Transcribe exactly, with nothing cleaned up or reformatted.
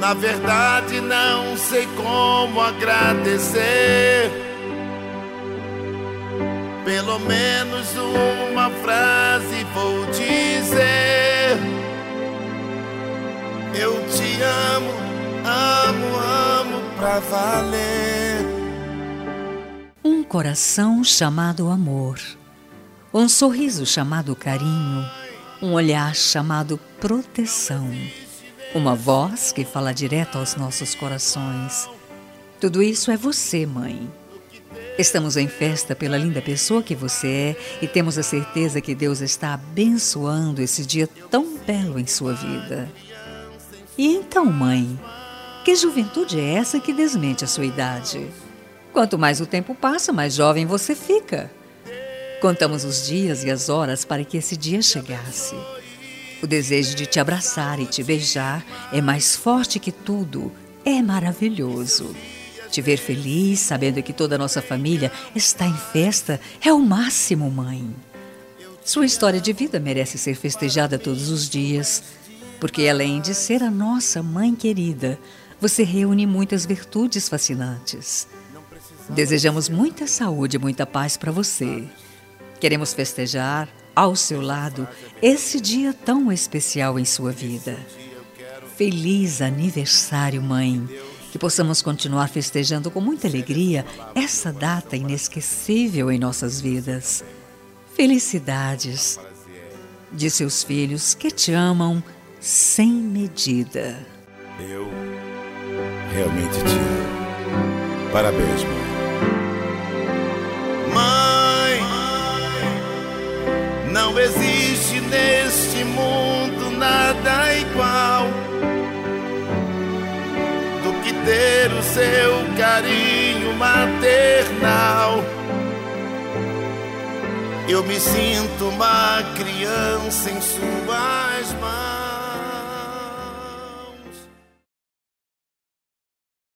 Na verdade não sei como agradecer. Pelo menos uma frase vou dizer: eu te amo, amo, amo pra valer. Um coração chamado amor, um sorriso chamado carinho, um olhar chamado proteção, uma voz que fala direto aos nossos corações. Tudo isso é você, mãe. Estamos em festa pela linda pessoa que você é e temos a certeza que Deus está abençoando esse dia tão belo em sua vida. E então, mãe, que juventude é essa que desmente a sua idade? Quanto mais o tempo passa, mais jovem você fica. Contamos os dias e as horas para que esse dia chegasse. O desejo de te abraçar e te beijar é mais forte que tudo. É maravilhoso. Te ver feliz, sabendo que toda a nossa família está em festa, é o máximo, mãe. Sua história de vida merece ser festejada todos os dias, porque além de ser a nossa mãe querida, você reúne muitas virtudes fascinantes. Desejamos muita saúde e muita paz para você. Queremos festejar, ao seu lado, esse dia tão especial em sua vida. Feliz aniversário, mãe! Que possamos continuar festejando com muita alegria essa data inesquecível em nossas vidas. Felicidades de seus filhos que te amam sem medida. Eu realmente te amo. Parabéns, mãe. Mãe, não existe neste mundo nada igual do que ter o seu carinho maternal. Eu me sinto uma criança em suas mãos.